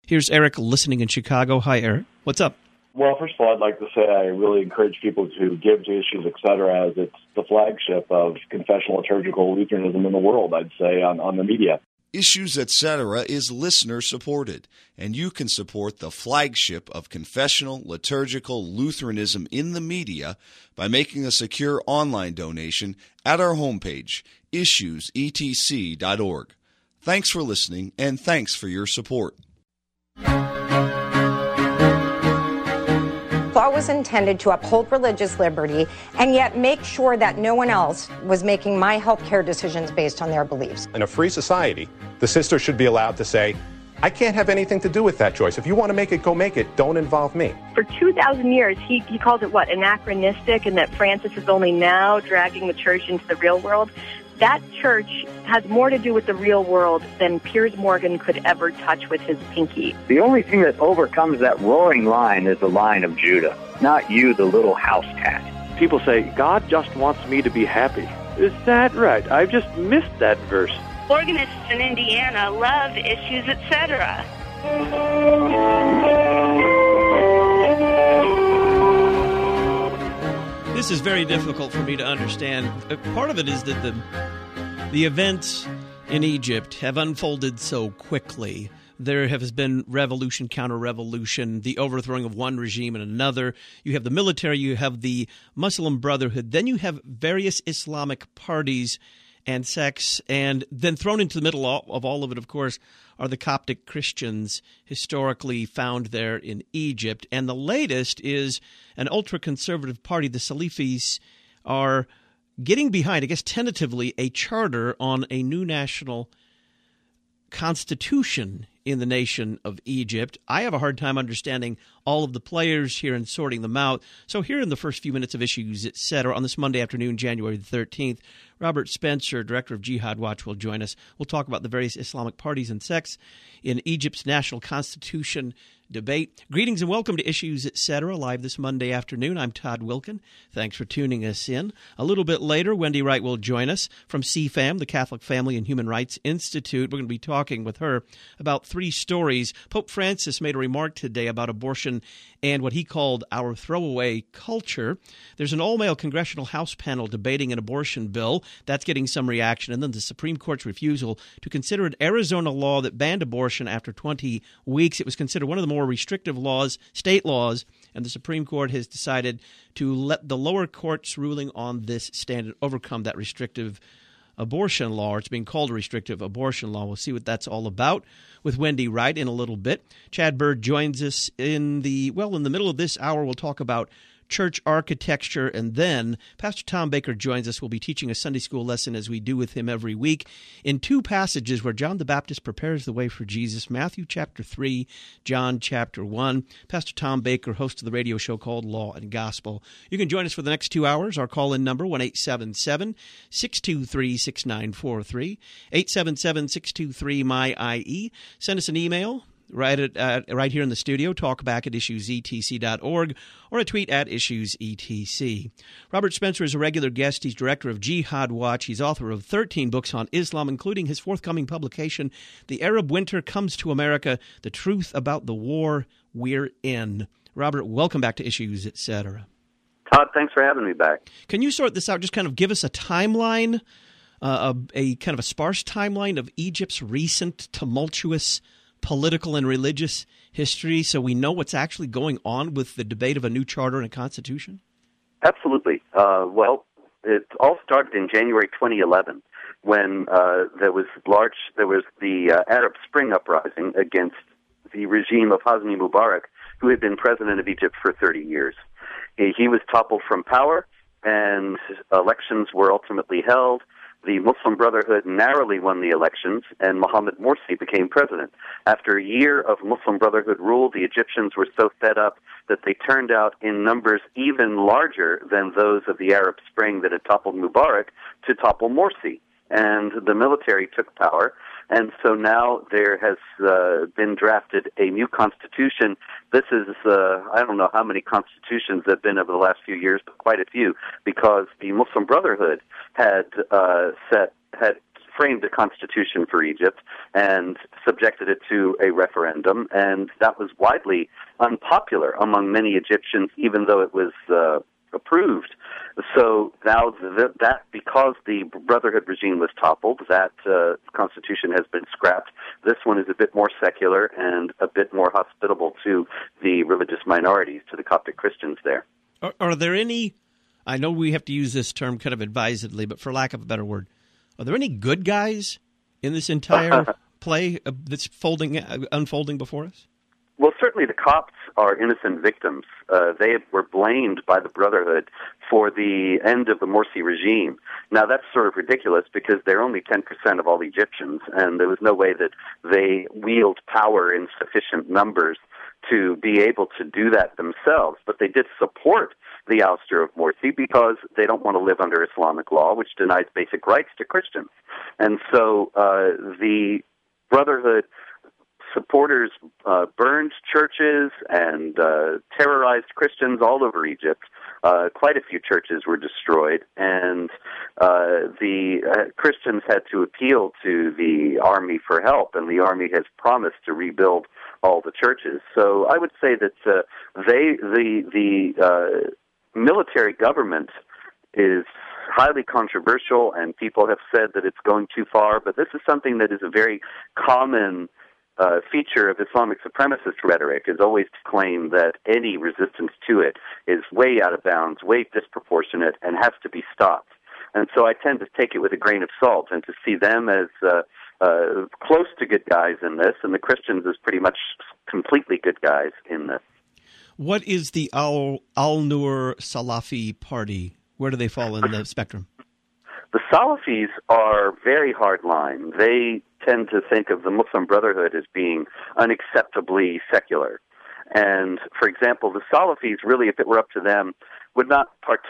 Here's Eric listening in Chicago. Hi, Eric. What's up? Well, first of all, I'd like to say I really encourage people to give to Issues, Etc., as it's the flagship of confessional liturgical Lutheranism in the world, I'd say, on the media. Issues, Etc. is listener-supported, and you can support the flagship of confessional liturgical Lutheranism in the media by making a secure online donation at our homepage, issuesetc.org. Thanks for listening, and thanks for your support. Law was intended to uphold religious liberty and yet make sure that no one else was making my health care decisions based on their beliefs. In a free society, the sister should be allowed to say, I can't have anything to do with that choice. If you want to make it, go make it. Don't involve me. For 2,000 years, he calls it, anachronistic, and that Francis is only now dragging the church into the real world. That church has more to do with the real world than Piers Morgan could ever touch with his pinky. The only thing that overcomes that roaring lion is the Lion of Judah, not you, the little house cat. People say, God just wants me to be happy. Is that right? I've just missed that verse. Organists in Indiana love Issues, Etc. This is very difficult for me to understand. Part of it is that the events in Egypt have unfolded so quickly. There has been revolution, counter-revolution, the overthrowing of one regime and another. You have the military, you have the Muslim Brotherhood, then you have various Islamic parties and sects, and then thrown into the middle of all of it, of course, are the Coptic Christians historically found there in Egypt. And the latest is an ultra-conservative party, the Salafis, are getting behind, I guess tentatively, a charter on a new national constitution in the nation of Egypt. I have a hard time understanding all of the players here and sorting them out. So here in the first few minutes of Issues, Etc., on this Monday afternoon, January the 13th, Robert Spencer, director of Jihad Watch, will join us. We'll talk about the various Islamic parties and sects in Egypt's national constitution debate. Greetings and welcome to Issues, Etc., live this Monday afternoon. I'm Todd Wilken. Thanks for tuning us in. A little bit later, Wendy Wright will join us from CFAM, the Catholic Family and Human Rights Institute. We're going to be talking with her about three stories. Pope Francis made a remark today about abortion and what he called our throwaway culture. There's an all-male congressional House panel debating an abortion bill. That's getting some reaction. And then the Supreme Court's refusal to consider an Arizona law that banned abortion after 20 weeks. It was considered one of the more restrictive laws, state laws, and the Supreme Court has decided to let the lower court's ruling on this stand overcome that restrictive abortion law, or it's being called a restrictive abortion law. We'll see what that's all about with Wendy Wright in a little bit. Chad Bird joins us in the middle of this hour. We'll talk about church architecture, and then Pastor Tom Baker joins us. We'll be teaching a Sunday school lesson, as we do with him every week, in two passages where John the Baptist prepares the way for Jesus, Matthew chapter 3, John chapter 1. Pastor Tom Baker, host of the radio show called Law and Gospel. You can join us for the next 2 hours. Our call-in number, 1-877-623-6943, 877-623-MY-IE. Send us an email. Right here in the studio, talkback at issuesetc.org, or a tweet at issuesetc. Robert Spencer is a regular guest. He's director of Jihad Watch. He's author of 13 books on Islam, including his forthcoming publication, The Arab Winter Comes to America, The Truth About the War We're In. Robert, welcome back to Issues, Etc. Todd, thanks for having me back. Can you sort this out? Just kind of give us a timeline, a kind of a sparse timeline of Egypt's recent tumultuous political and religious history, so we know what's actually going on with the debate of a new charter and a constitution? Absolutely. It all started in January 2011 when there was the Arab Spring uprising against the regime of Hosni Mubarak, who had been president of Egypt for 30 years. He was toppled from power, and elections were ultimately held. The Muslim Brotherhood narrowly won the elections, and Mohamed Morsi became president. After a year of Muslim Brotherhood rule, the Egyptians were so fed up that they turned out in numbers even larger than those of the Arab Spring that had toppled Mubarak to topple Morsi. And the military took power, and so now there has been drafted a new constitution. This is, I don't know how many constitutions there have been over the last few years, but quite a few, because the Muslim Brotherhood had framed a constitution for Egypt and subjected it to a referendum, and that was widely unpopular among many Egyptians, even though it was approved. So now that because the Brotherhood regime was toppled, that constitution has been scrapped. This one is a bit more secular and a bit more hospitable to the religious minorities, to the Coptic Christians there. Are there any, I know we have to use this term kind of advisedly, but for lack of a better word, are there any good guys in this entire play that's unfolding before us? Well, certainly the Copts are innocent victims. They were blamed by the Brotherhood for the end of the Morsi regime. Now, that's sort of ridiculous because they're only 10% of all Egyptians, and there was no way that they wield power in sufficient numbers to be able to do that themselves. But they did support the ouster of Morsi because they don't want to live under Islamic law, which denies basic rights to Christians. And so the Brotherhood supporters burned churches and terrorized Christians all over Egypt. Quite a few churches were destroyed, and the Christians had to appeal to the army for help, and the army has promised to rebuild all the churches. So I would say that the military government is highly controversial, and people have said that it's going too far, but this is something that is a very common feature of Islamic supremacist rhetoric, is always to claim that any resistance to it is way out of bounds, way disproportionate, and has to be stopped. And so I tend to take it with a grain of salt and to see them as close to good guys in this, and the Christians as pretty much completely good guys in this. What is the Al-Nur Salafi party? Where do they fall in the spectrum? The Salafis are very hardline. They tend to think of the Muslim Brotherhood as being unacceptably secular. And, for example, the Salafis really, if it were up to them, would not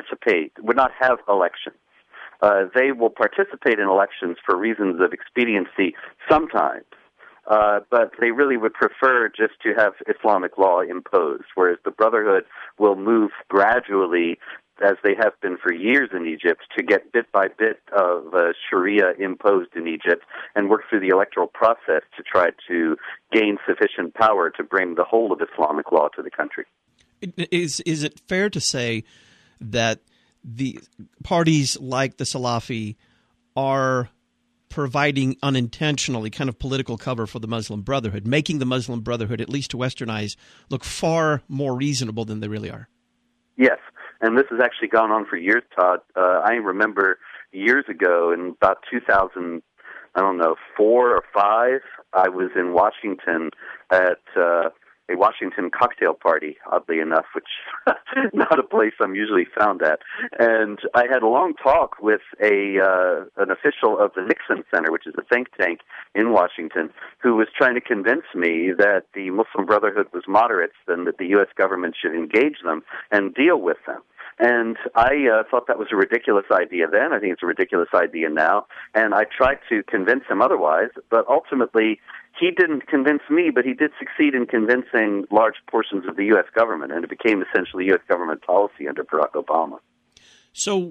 have elections. They will participate in elections for reasons of expediency sometimes, but they really would prefer just to have Islamic law imposed, whereas the Brotherhood will move gradually, as they have been for years in Egypt, to get bit by bit of Sharia imposed in Egypt and work through the electoral process to try to gain sufficient power to bring the whole of Islamic law to the country. Is it fair to say that the parties like the Salafi are providing unintentionally kind of political cover for the Muslim Brotherhood, making the Muslim Brotherhood, at least to Western eyes, look far more reasonable than they really are? Yes. And this has actually gone on for years, Todd. I remember years ago, in about 2000, 4 or 5, I was in Washington at a Washington cocktail party, oddly enough, which not a place I'm usually found at. And I had a long talk with an official of the Nixon Center, which is a think tank in Washington, who was trying to convince me that the Muslim Brotherhood was moderates and that the U.S. government should engage them and deal with them. And I thought that was a ridiculous idea then. I think it's a ridiculous idea now. And I tried to convince him otherwise, but ultimately he didn't convince me, but he did succeed in convincing large portions of the U.S. government, and it became essentially U.S. government policy under Barack Obama. So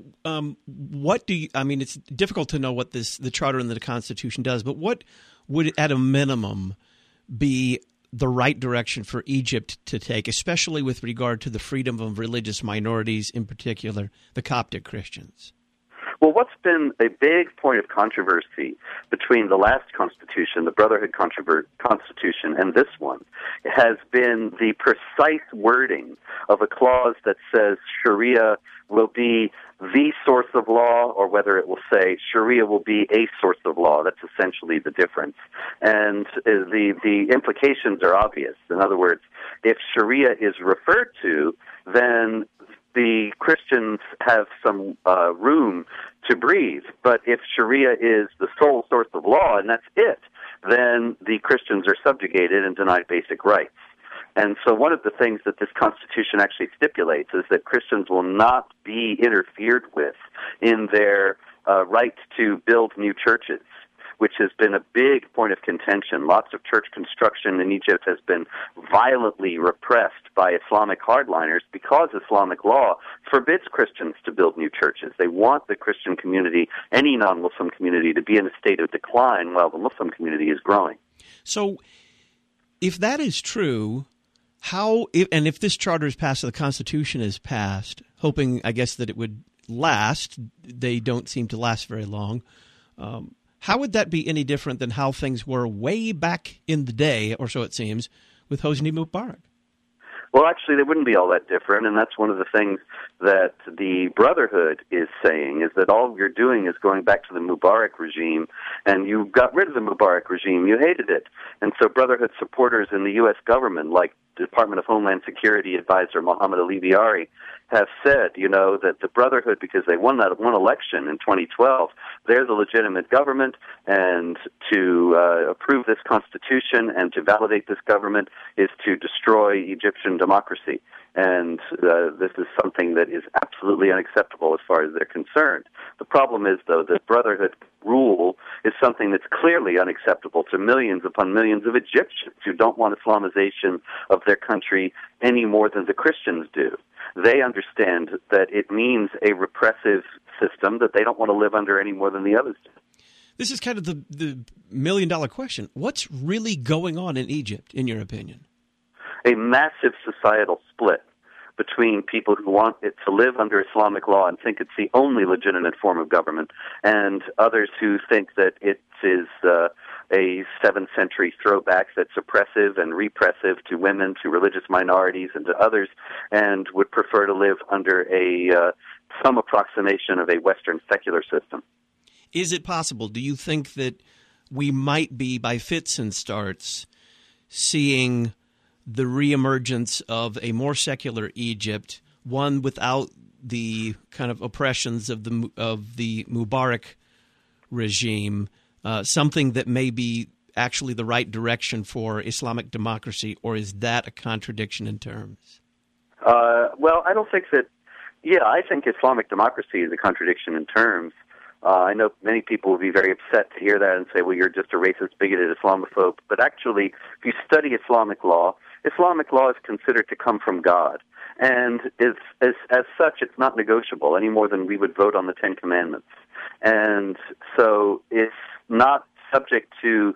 it's difficult to know what the Charter and the Constitution does, but what would, at a minimum, be the right direction for Egypt to take, especially with regard to the freedom of religious minorities, in particular the Coptic Christians? Well, what's been a big point of controversy between the last constitution, the Brotherhood Constitution, and this one has been the precise wording of a clause that says Sharia will be the source of law, or whether it will say Sharia will be a source of law. That's essentially the difference. And the implications are obvious. In other words, if Sharia is referred to, then the Christians have some room to breathe. But if Sharia is the sole source of law, and that's it, then the Christians are subjugated and denied basic rights. And so one of the things that this Constitution actually stipulates is that Christians will not be interfered with in their right to build new churches. which has been a big point of contention. Lots of church construction in Egypt has been violently repressed by Islamic hardliners because Islamic law forbids Christians to build new churches. They want the Christian community, any non-Muslim community, to be in a state of decline while the Muslim community is growing. So if that is true, if this charter is passed, the Constitution is passed, hoping, I guess, that it would last, they don't seem to last very long, how would that be any different than how things were way back in the day, or so it seems, with Hosni Mubarak? Well, actually, they wouldn't be all that different, and that's one of the things that the Brotherhood is saying, is that all you're doing is going back to the Mubarak regime, and you got rid of the Mubarak regime. You hated it. And so Brotherhood supporters in the U.S. government, like Department of Homeland Security advisor Mohammed Ali-Biari, have said, that the Brotherhood, because they won that one election in 2012, they're the legitimate government, and to approve this constitution and to validate this government is to destroy Egyptian democracy. And this is something that is absolutely unacceptable as far as they're concerned. The problem is, though, that Brotherhood rule is something that's clearly unacceptable to millions upon millions of Egyptians who don't want Islamization of their country any more than the Christians do. They understand that it means a repressive system that they don't want to live under any more than the others do. This is kind of the million-dollar question. What's really going on in Egypt, in your opinion? A massive societal split between people who want it to live under Islamic law and think it's the only legitimate form of government, and others who think that it is a 7th century throwback that's oppressive and repressive to women, to religious minorities, and to others, and would prefer to live under some approximation of a Western secular system. Is it possible, do you think, that we might be, by fits and starts, seeing the reemergence of a more secular Egypt, one without the kind of oppressions of the Mubarak regime, something that may be actually the right direction for Islamic democracy, or is that a contradiction in terms? Well, I don't think that. Yeah, I think Islamic democracy is a contradiction in terms. I know many people will be very upset to hear that and say, well, you're just a racist, bigoted Islamophobe. But actually, if you study Islamic law is considered to come from God. And as such, it's not negotiable any more than we would vote on the Ten Commandments. And so it's not subject to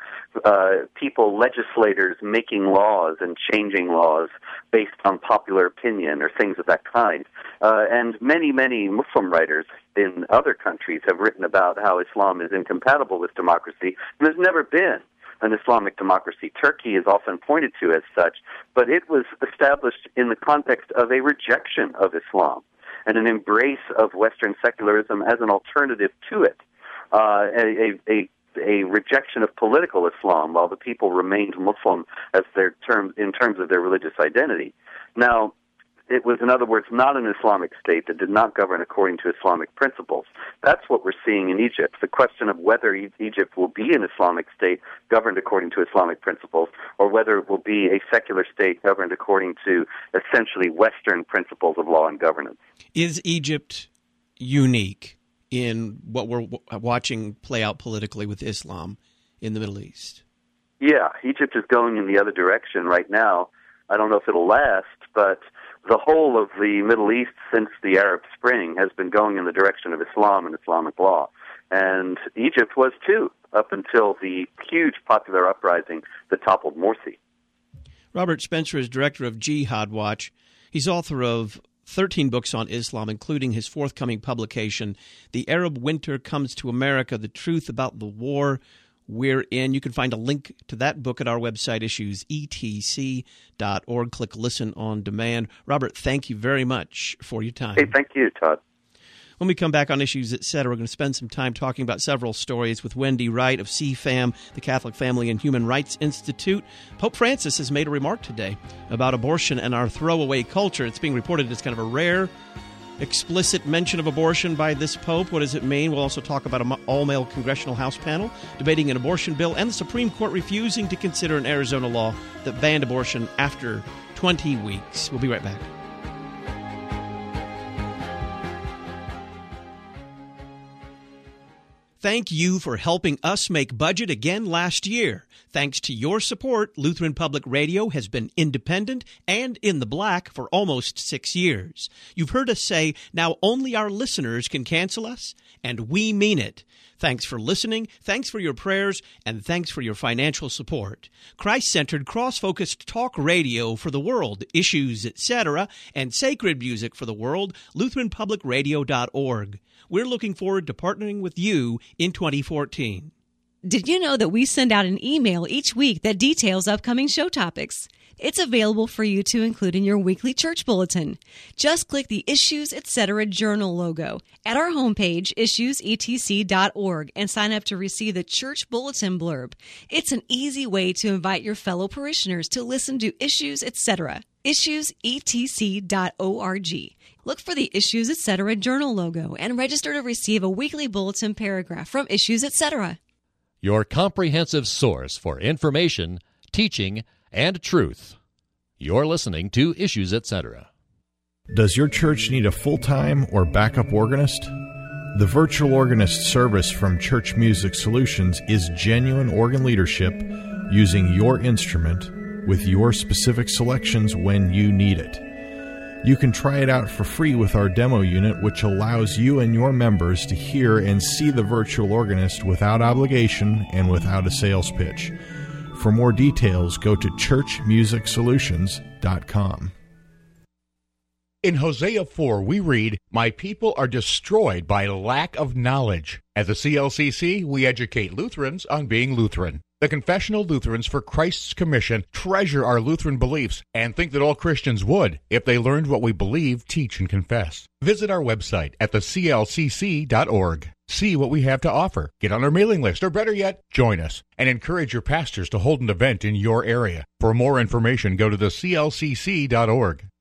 legislators making laws and changing laws based on popular opinion or things of that kind. And many, many Muslim writers in other countries have written about how Islam is incompatible with democracy, and there's never been an Islamic democracy. Turkey is often pointed to as such, but it was established in the context of a rejection of Islam and an embrace of Western secularism as an alternative to it, a rejection of political Islam while the people remained Muslim as in terms of their religious identity. Now, it was, in other words, not an Islamic state that did not govern according to Islamic principles. That's what we're seeing in Egypt. The question of whether Egypt will be an Islamic state governed according to Islamic principles, or whether it will be a secular state governed according to essentially Western principles of law and governance. Is Egypt unique in what we're watching play out politically with Islam in the Middle East? Yeah, Egypt is going in the other direction right now. I don't know if it'll last, but the whole of the Middle East since the Arab Spring has been going in the direction of Islam and Islamic law. And Egypt was too, up until the huge popular uprising that toppled Morsi. Robert Spencer is director of Jihad Watch. He's author of 13 books on Islam, including his forthcoming publication, The Arab Winter Comes to America, The Truth About the War We're In. You can find a link to that book at our website, issuesetc.org. Click Listen on Demand. Robert, thank you very much for your time. Hey, thank you, Todd. When we come back on Issues Etc., we're going to spend some time talking about several stories with Wendy Wright of CFAM, the Catholic Family and Human Rights Institute. Pope Francis has made a remark today about abortion and our throwaway culture. It's being reported as kind of a rare, explicit mention of abortion by this Pope. What does it mean? We'll also talk about an all-male Congressional House panel debating an abortion bill and the Supreme Court refusing to consider an Arizona law that banned abortion after 20 weeks. We'll be right back. Thank you for helping us make budget again last year. Thanks to your support, Lutheran Public Radio has been independent and in the black for almost 6 years. You've heard us say, now only our listeners can cancel us, and we mean it. Thanks for listening, thanks for your prayers, and thanks for your financial support. Christ-centered, cross-focused talk radio for the world, issues, etc., and sacred music for the world, LutheranPublicRadio.org. We're looking forward to partnering with you in 2014. Did you know that we send out an email each week that details upcoming show topics? It's available for you to include in your weekly church bulletin. Just click the Issues Etc. Journal logo at our homepage, issuesetc.org, and sign up to receive the church bulletin blurb. It's an easy way to invite your fellow parishioners to listen to Issues Etc. issuesetc.org. Look for the Issues Etc. Journal logo and register to receive a weekly bulletin paragraph from Issues Etc. Your comprehensive source for information, teaching, and truth. You're listening to Issues Etc. Does your church need a full-time or backup organist? The virtual organist service from Church Music Solutions is genuine organ leadership using your instrument with your specific selections when you need it. You can try it out for free with our demo unit, which allows you and your members to hear and see the virtual organist without obligation and without a sales pitch. For more details, go to churchmusicsolutions.com. In Hosea 4, we read, "My people are destroyed by lack of knowledge." At the CLCC, we educate Lutherans on being Lutheran. The Confessional Lutherans for Christ's Commission treasure our Lutheran beliefs and think that all Christians would if they learned what we believe, teach, and confess. Visit our website at theclcc.org. See what we have to offer. Get on our mailing list, or better yet, join us, and encourage your pastors to hold an event in your area. For more information, go to theclcc.org.